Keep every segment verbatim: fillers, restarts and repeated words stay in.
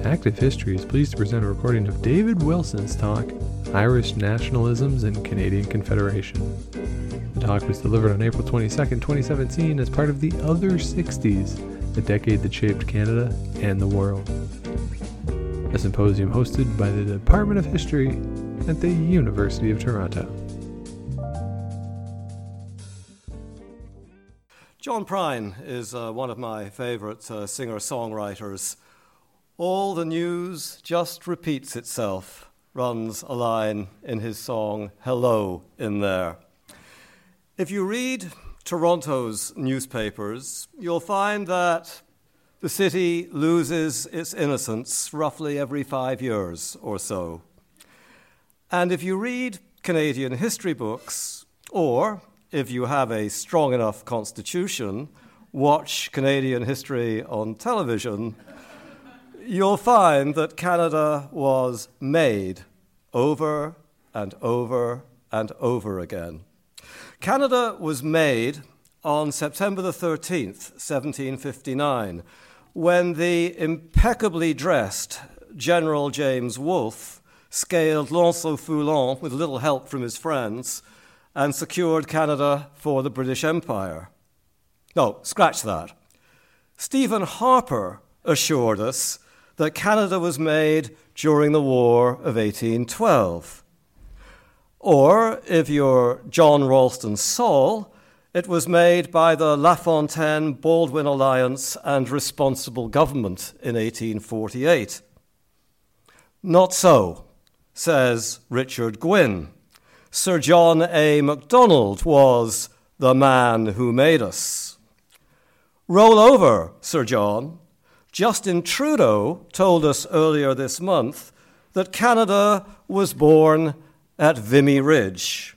Active History is pleased to present a recording of David Wilson's talk, Irish Nationalisms and Canadian Confederation. The talk was delivered on April twenty-second, twenty seventeen as part of the Other sixties, the decade that shaped Canada and the world. A symposium hosted by the Department of History at the University of Toronto. John Prine is uh, one of my favorite uh, singer-songwriters. All the news just repeats itself, runs a line in his song, Hello, in there. If you read Toronto's newspapers, you'll find that the city loses its innocence roughly every five years or so. And if you read Canadian history books, or if you have a strong enough constitution, watch Canadian history on television, you'll find that Canada was made over and over and over again. Canada was made on September the thirteenth, seventeen fifty-nine, when the impeccably dressed General James Wolfe scaled L'Anse-au-Foulon with little help from his friends and secured Canada for the British Empire. No, scratch that. Stephen Harper assured us that Canada was made during the War of eighteen twelve. Or, if you're John Ralston Saul, it was made by the LaFontaine-Baldwin Alliance and Responsible Government in eighteen forty-eight. Not so, says Richard Gwynne. Sir John A. Macdonald was the man who made us. Roll over, Sir John. Justin Trudeau told us earlier this month that Canada was born at Vimy Ridge.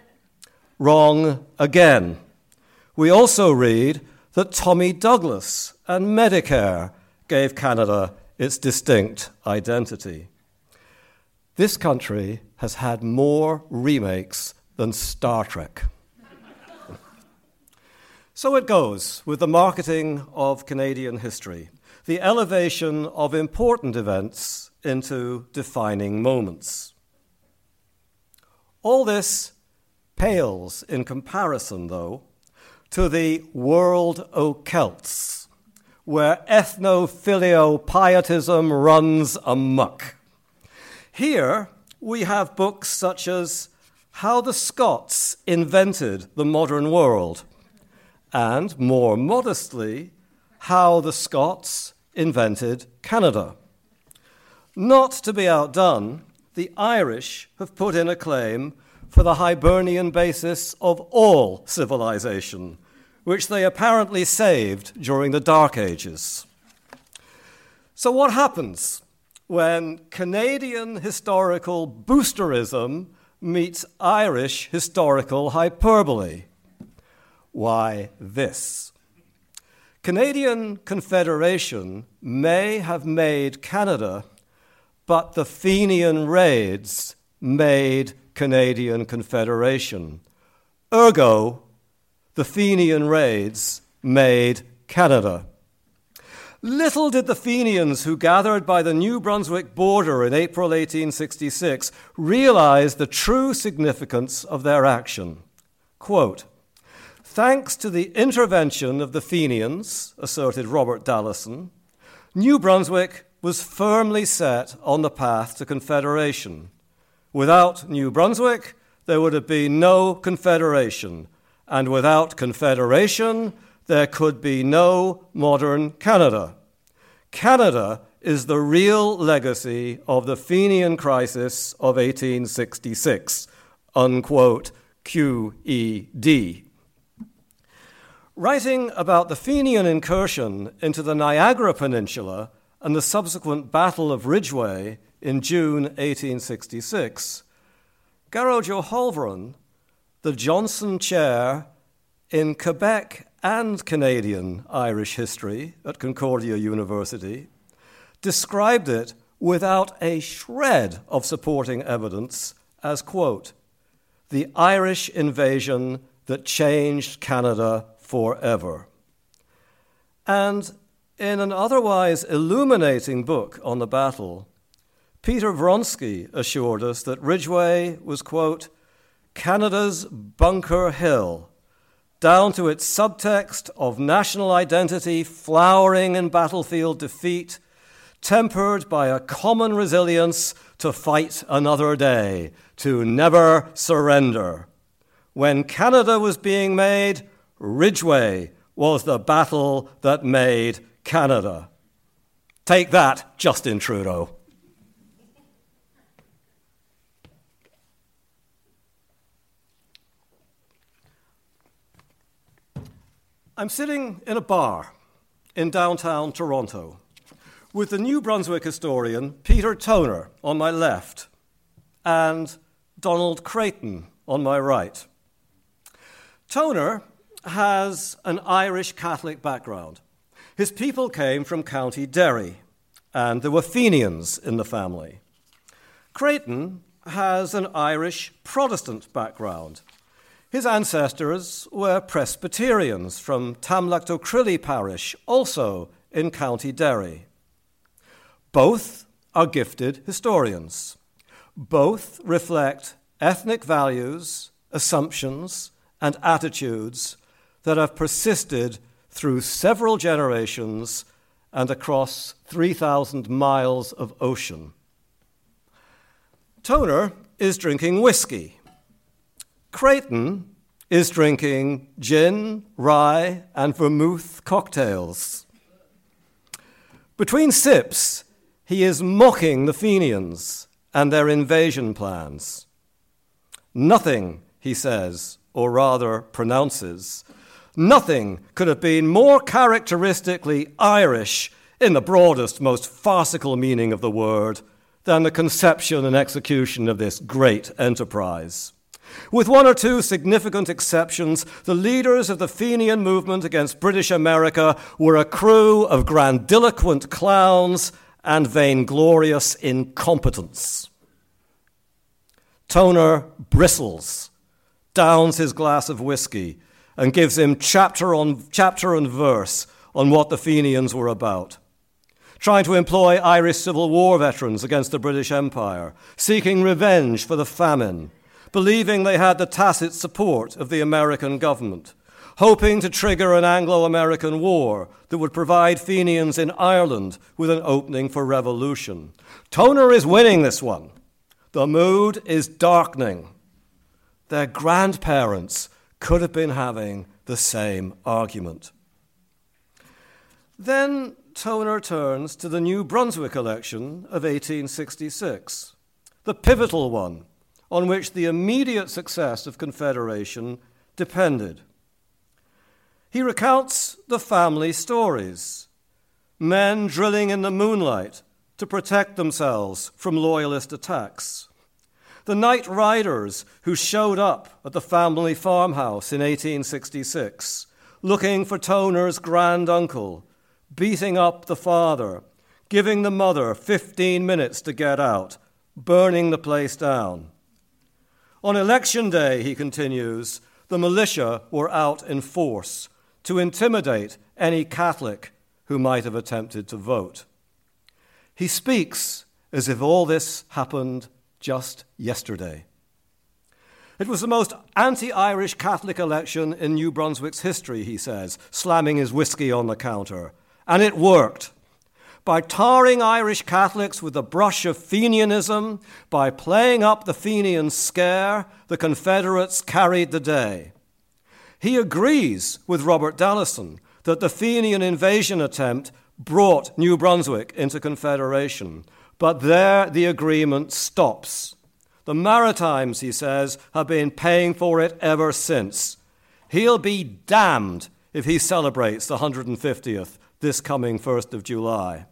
Wrong again. We also read that Tommy Douglas and Medicare gave Canada its distinct identity. This country has had more remakes than Star Trek. So it goes with the marketing of Canadian history, the elevation of important events into defining moments. All this pales in comparison, though, to the world o' Celts, where ethno-filio-pietism runs amok. Here we have books such as How the Scots Invented the Modern World, and more modestly, How the Scots Invented Canada. Not to be outdone, the Irish have put in a claim for the Hibernian basis of all civilization, which they apparently saved during the Dark Ages. So what happens when Canadian historical boosterism meets Irish historical hyperbole? Why, this. Canadian Confederation may have made Canada, but the Fenian raids made Canadian Confederation. Ergo, the Fenian raids made Canada. Little did the Fenians who gathered by the New Brunswick border in April eighteen sixty-six realize the true significance of their action. Quote, "Thanks to the intervention of the Fenians," asserted Robert Dallison, "New Brunswick was firmly set on the path to Confederation. Without New Brunswick, there would have been no Confederation, and without Confederation, there could be no modern Canada. Canada is the real legacy of the Fenian crisis of eighteen sixty-six, unquote, Q E D. Writing about the Fenian incursion into the Niagara Peninsula and the subsequent Battle of Ridgeway in June eighteen sixty-six, Gearóid O'Halloran, the Johnson Chair in Quebec and Canadian Irish history at Concordia University, described it without a shred of supporting evidence as, quote, "the Irish invasion that changed Canada forever." And in an otherwise illuminating book on the battle, Peter Vronsky assured us that Ridgeway was, quote, Canada's Bunker Hill, down to its subtext of national identity flowering in battlefield defeat, tempered by a common resilience to fight another day, to never surrender. When Canada was being made, Ridgeway was the battle that made Canada. Take that, Justin Trudeau. I'm sitting in a bar in downtown Toronto with the New Brunswick historian Peter Toner on my left and Donald Creighton on my right. Toner has an Irish Catholic background. His people came from County Derry, and there were Fenians in the family. Creighton has an Irish Protestant background. His ancestors were Presbyterians from Tamlacht O'Crilly parish, also in County Derry. Both are gifted historians. Both reflect ethnic values, assumptions, and attitudes that have persisted through several generations and across three thousand miles of ocean. Toner is drinking whiskey. Creighton is drinking gin, rye, and vermouth cocktails. Between sips, he is mocking the Fenians and their invasion plans. Nothing, he says, or rather pronounces, nothing could have been more characteristically Irish in the broadest, most farcical meaning of the word than the conception and execution of this great enterprise. With one or two significant exceptions, the leaders of the Fenian movement against British America were a crew of grandiloquent clowns and vainglorious incompetents. Toner bristles, downs his glass of whiskey, and gives him chapter on chapter and verse on what the Fenians were about. Trying to employ Irish Civil War veterans against the British Empire, seeking revenge for the famine, believing they had the tacit support of the American government, hoping to trigger an Anglo-American war that would provide Fenians in Ireland with an opening for revolution. Toner is winning this one. The mood is darkening. Their grandparents could have been having the same argument. Then Toner turns to the New Brunswick election of eighteen sixty-six, the pivotal one on which the immediate success of Confederation depended. He recounts the family stories, men drilling in the moonlight to protect themselves from loyalist attacks, the night riders who showed up at the family farmhouse in eighteen sixty-six, looking for Toner's granduncle, beating up the father, giving the mother fifteen minutes to get out, burning the place down. On election day, he continues, the militia were out in force to intimidate any Catholic who might have attempted to vote. He speaks as if all this happened just yesterday. It was the most anti-Irish Catholic election in New Brunswick's history, he says, slamming his whiskey on the counter. And it worked. By tarring Irish Catholics with the brush of Fenianism, by playing up the Fenian scare, the Confederates carried the day. He agrees with Robert Dallison that the Fenian invasion attempt brought New Brunswick into Confederation, but there the agreement stops. The Maritimes, he says, have been paying for it ever since. He'll be damned if he celebrates the one hundred fiftieth this coming first of July.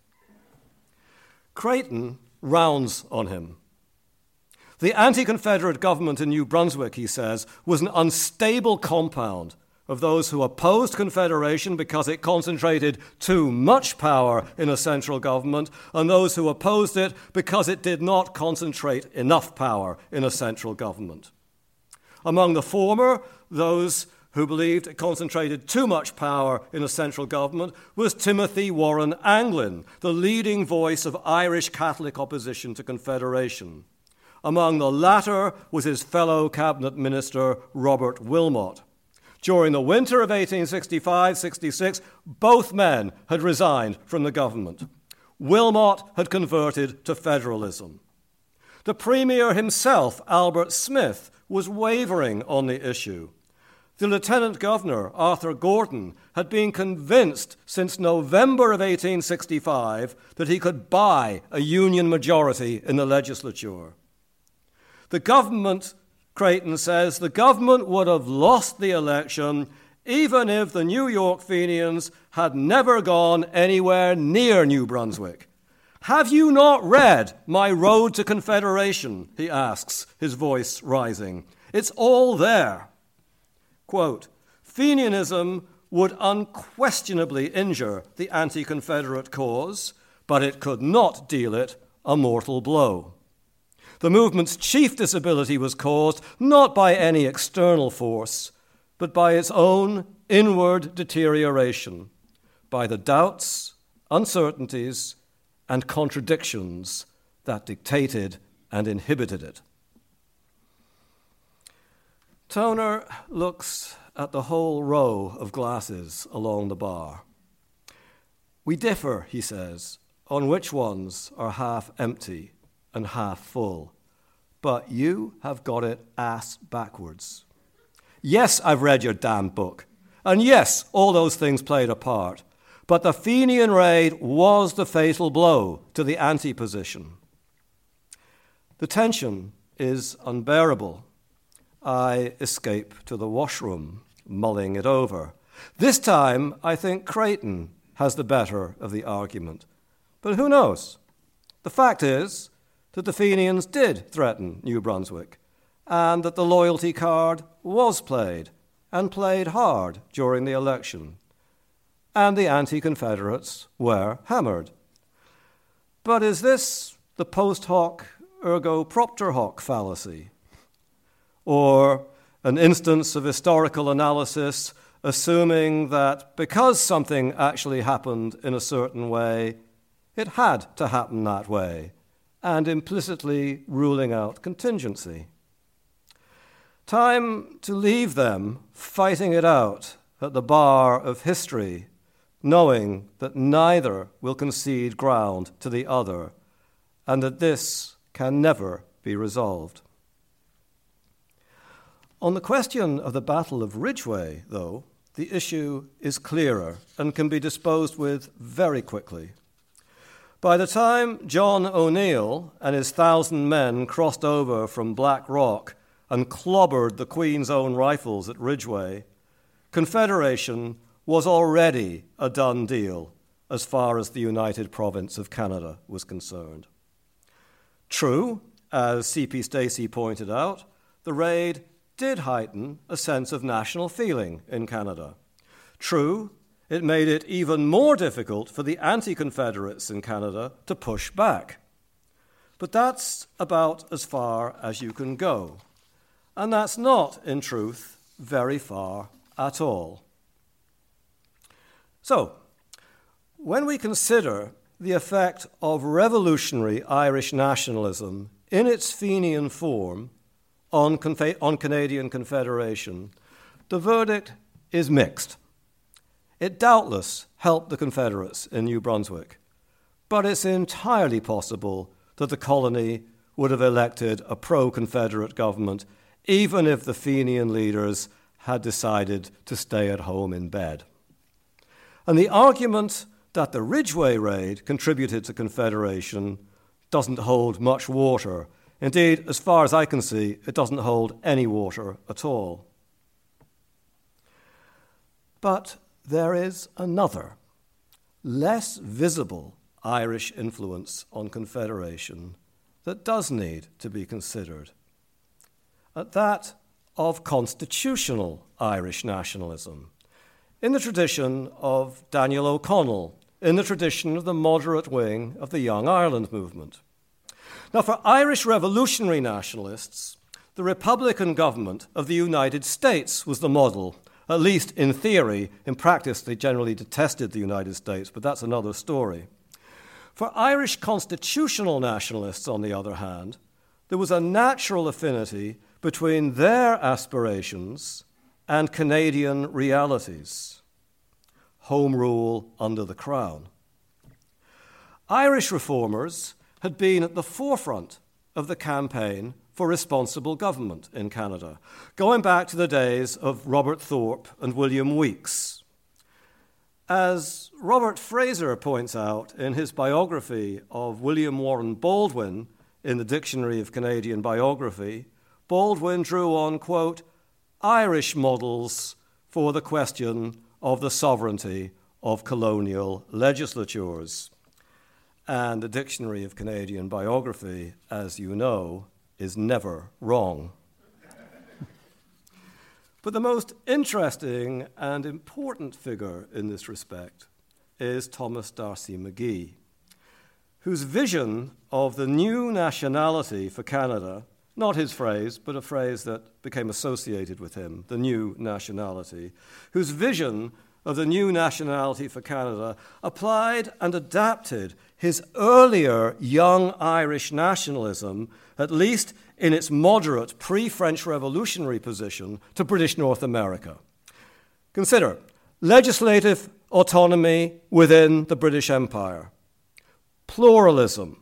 Creighton rounds on him. The anti-Confederate government in New Brunswick, he says, was an unstable compound of those who opposed Confederation because it concentrated too much power in a central government, and those who opposed it because it did not concentrate enough power in a central government. Among the former, those who believed it concentrated too much power in a central government, was Timothy Warren Anglin, the leading voice of Irish Catholic opposition to Confederation. Among the latter was his fellow cabinet minister, Robert Wilmot. During the winter of eighteen sixty-five sixty-six, both men had resigned from the government. Wilmot had converted to federalism. The Premier himself, Albert Smith, was wavering on the issue. The Lieutenant Governor, Arthur Gordon, had been convinced since November of eighteen sixty-five that he could buy a Union majority in the legislature. The government, Creighton says, the government would have lost the election even if the New York Fenians had never gone anywhere near New Brunswick. Have you not read my Road to Confederation, he asks, his voice rising. It's all there. Quote, Fenianism would unquestionably injure the anti-Confederate cause, but it could not deal it a mortal blow. The movement's chief disability was caused not by any external force, but by its own inward deterioration, by the doubts, uncertainties, and contradictions that dictated and inhibited it. Toner looks at the whole row of glasses along the bar. We differ, he says, on which ones are half empty and half full, but you have got it ass backwards. Yes, I've read your damn book, and yes, all those things played a part, but the Fenian raid was the fatal blow to the anti-position. The tension is unbearable. I escape to the washroom, mulling it over. This time, I think Creighton has the better of the argument. But who knows? The fact is that the Fenians did threaten New Brunswick, and that the loyalty card was played, and played hard during the election. And the anti-Confederates were hammered. But is this the post hoc ergo propter hoc fallacy? Or an instance of historical analysis assuming that because something actually happened in a certain way, it had to happen that way, and implicitly ruling out contingency? Time to leave them fighting it out at the bar of history, knowing that neither will concede ground to the other, and that this can never be resolved. On the question of the Battle of Ridgeway, though, the issue is clearer and can be disposed with very quickly. By the time John O'Neill and his thousand men crossed over from Black Rock and clobbered the Queen's Own Rifles at Ridgeway, Confederation was already a done deal as far as the United Province of Canada was concerned. True, as C P Stacey pointed out, the raid did heighten a sense of national feeling in Canada. True, it made it even more difficult for the anti-Confederates in Canada to push back. But that's about as far as you can go. And that's not, in truth, very far at all. So, when we consider the effect of revolutionary Irish nationalism in its Fenian form on, Confe- on Canadian Confederation, the verdict is mixed. It doubtless helped the Confederates in New Brunswick, but it's entirely possible that the colony would have elected a pro-Confederate government even if the Fenian leaders had decided to stay at home in bed. And the argument that the Ridgeway raid contributed to Confederation doesn't hold much water. Indeed, as far as I can see, it doesn't hold any water at all. But there is another, less visible Irish influence on Confederation that does need to be considered. At that of constitutional Irish nationalism, in the tradition of Daniel O'Connell, in the tradition of the moderate wing of the Young Ireland movement. Now, for Irish revolutionary nationalists, the Republican government of the United States was the model, At least in theory. In practice, they generally detested the United States, but that's another story. For Irish constitutional nationalists, on the other hand, there was a natural affinity between their aspirations and Canadian realities. Home rule under the Crown. Irish reformers had been at the forefront of the campaign for responsible government in Canada, going back to the days of Robert Thorpe and William Weeks. As Robert Fraser points out in his biography of William Warren Baldwin in the Dictionary of Canadian Biography, Baldwin drew on, quote, Irish models for the question of the sovereignty of colonial legislatures. And the Dictionary of Canadian Biography, as you know, is never wrong. But the most interesting and important figure in this respect is Thomas D'Arcy McGee, whose vision of the new nationality for Canada, not his phrase, but a phrase that became associated with him, the new nationality, whose vision of the new nationality for Canada applied and adapted his earlier young Irish nationalism, at least in its moderate pre-French Revolutionary position, to British North America. Consider legislative autonomy within the British Empire, pluralism,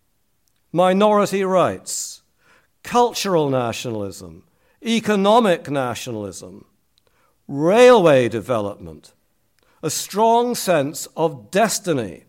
minority rights, cultural nationalism, economic nationalism, railway development, a strong sense of destiny,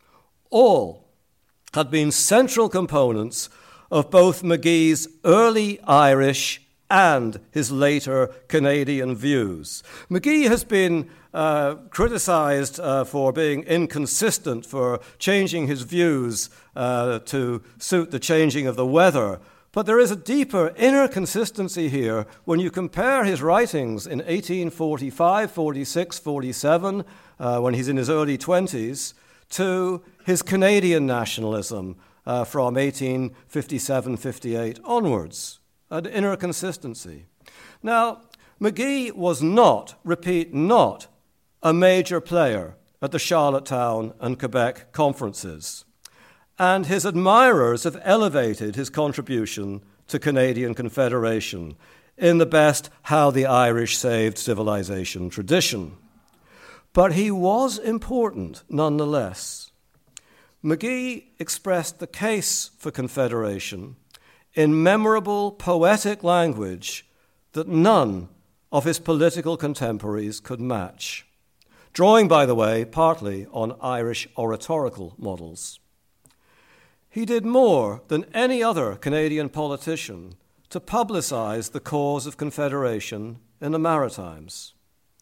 all had been central components of both McGee's early Irish and his later Canadian views. McGee has been uh, criticized uh, for being inconsistent, for changing his views uh, to suit the changing of the weather. But there is a deeper inner consistency here when you compare his writings in eighteen forty-five, forty-six, forty-seven, uh, when he's in his early twenties, to his Canadian nationalism uh, from eighteen fifty-seven, fifty-eight onwards. An inner consistency. Now, McGee was not, repeat, not a major player at the Charlottetown and Quebec conferences, and his admirers have elevated his contribution to Canadian Confederation in the best How the Irish Saved Civilization tradition. But he was important nonetheless. McGee expressed the case for Confederation in memorable poetic language that none of his political contemporaries could match, drawing, by the way, partly on Irish oratorical models. He did more than any other Canadian politician to publicize the cause of Confederation in the Maritimes.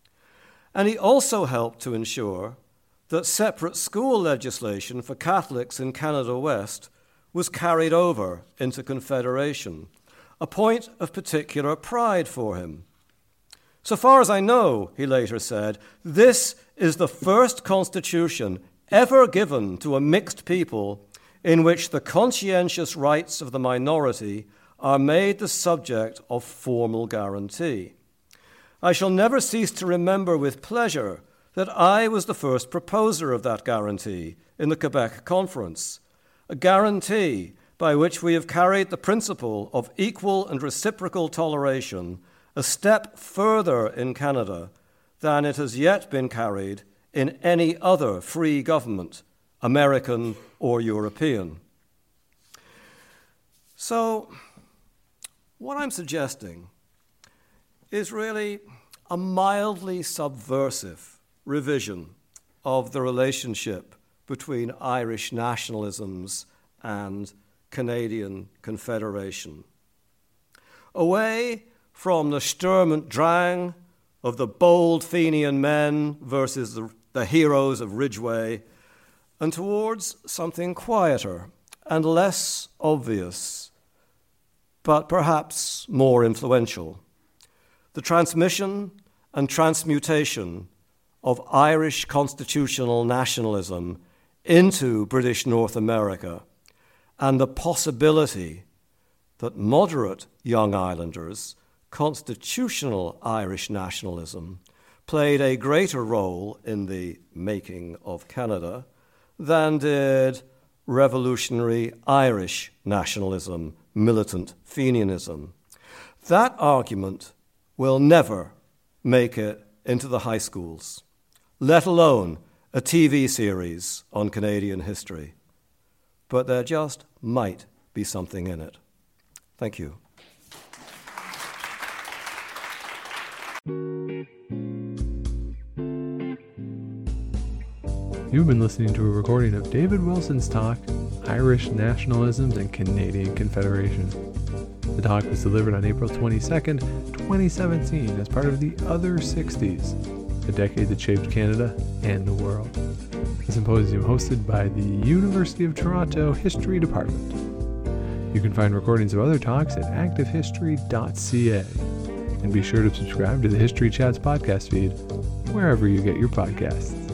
And he also helped to ensure that separate school legislation for Catholics in Canada West was carried over into Confederation, a point of particular pride for him. So far as I know, he later said, this is the first constitution ever given to a mixed people in which the conscientious rights of the minority are made the subject of formal guarantee. I shall never cease to remember with pleasure that I was the first proposer of that guarantee in the Quebec Conference, a guarantee by which we have carried the principle of equal and reciprocal toleration a step further in Canada than it has yet been carried in any other free government, American or European. So, what I'm suggesting is really a mildly subversive revision of the relationship between Irish nationalisms and Canadian Confederation. Away from the Sturm und Drang of the bold Fenian men versus the, the heroes of Ridgeway, and towards something quieter and less obvious, but perhaps more influential. The transmission and transmutation of Irish constitutional nationalism into British North America, and the possibility that moderate young islanders constitutional Irish nationalism played a greater role in the making of Canada than did revolutionary Irish nationalism, militant Fenianism. That argument will never make it into the high schools, let alone a T V series on Canadian history. But there just might be something in it. Thank you. You've been listening to a recording of David Wilson's talk, Irish Nationalisms and Canadian Confederation. The talk was delivered on April twenty-second, twenty seventeen as part of the Other sixties, a decade that shaped Canada and the world. A symposium hosted by the University of Toronto History Department. You can find recordings of other talks at active history dot c a. And be sure to subscribe to the History Chats podcast feed, wherever you get your podcasts.